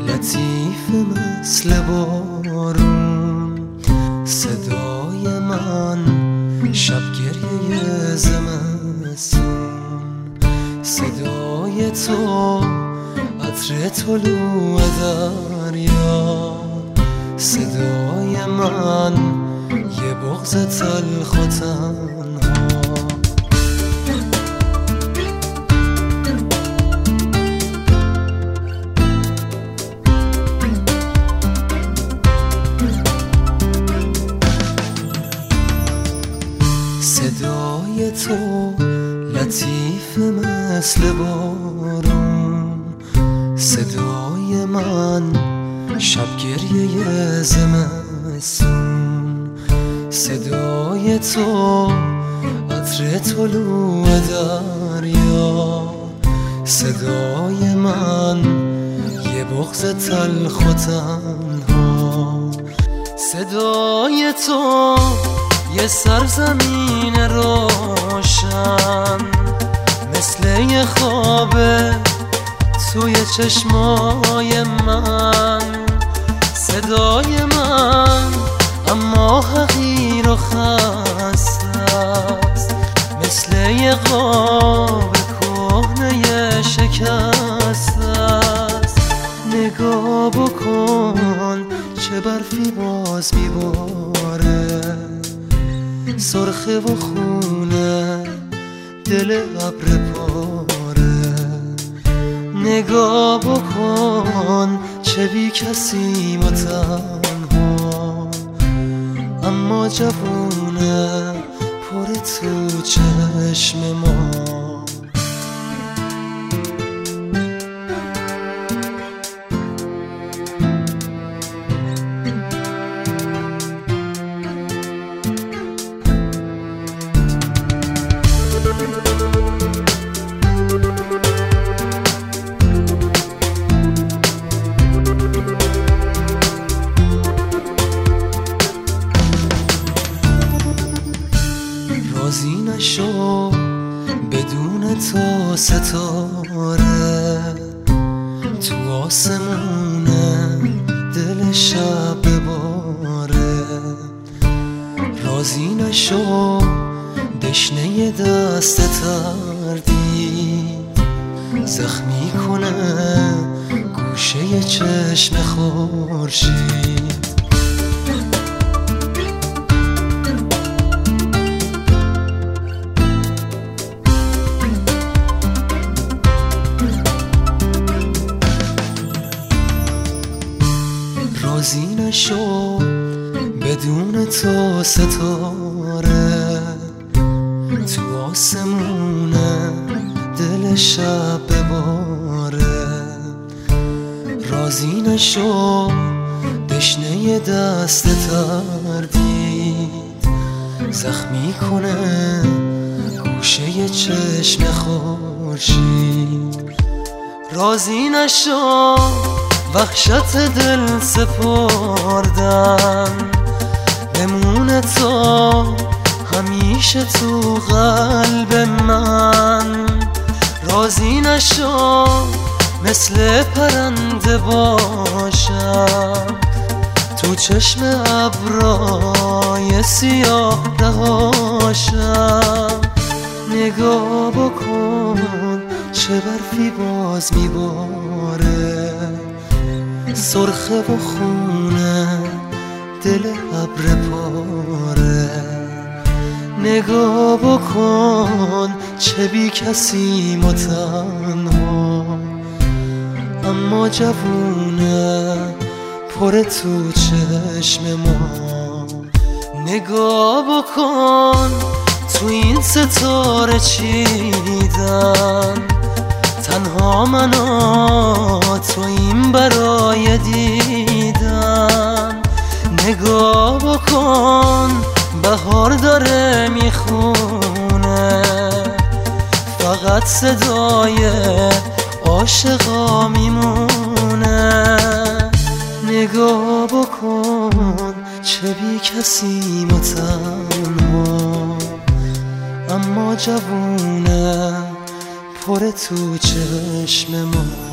لطیف مثل بارون صدای من، شب گریه زمستون صدای تو، عطر طلوع دریا صدای من، یه بغض تلخ و تنها. صدای تو لطیف مثل بارون صدای من، شب گریه زمستون صدای تو، عطر طلوع دریا صدای من، یه بغض تلخ و تنها. صدای تو یه سرزمین روشن مثل یه خوابه توی چشمای من. صدای من اما حقیر و خسته است، مثل یه قاب کهنه شکسته است. نگاه بکن چه برفی باز میباره، سرخه و خونه دل ابر پاره. نگاه بکن چه بی کسی و تنها، اما جوونه پر تو چشم ما. راضی نشو بدون تو ستاره تو آسمونه دل شب بباره. راضی نشو دشنه دست تردید زخمی کنه گوشه چشم خورشید. راضی نشو بدون تو ستاره تو آسمونه دل شب بباره. راضی نشو دشنه دست تردید زخمی کنه گوشه چشم خورشید. راضی نشو وحشت دل سپردن بمونه تو همیشه تو قلب من. راضی نشو مثل پرنده باشم تو چشم ابرای سیاه نهاشم. نگاه بکن چه برفی باز میباره، سرخه و خونه دل ابر پاره. نگاه بکن چه بی کسی و تنها، اما جوونه پر تو چشم ما. نگاه بکن تو این ستاره چیدن تنها من و تو این برای دیدن. نگاه بکن بهار داره میخونه فقط صدای عاشقا میمونه. نگاه بکن چه بی کسی و تنها، اما جوونه پر تو چشم ما.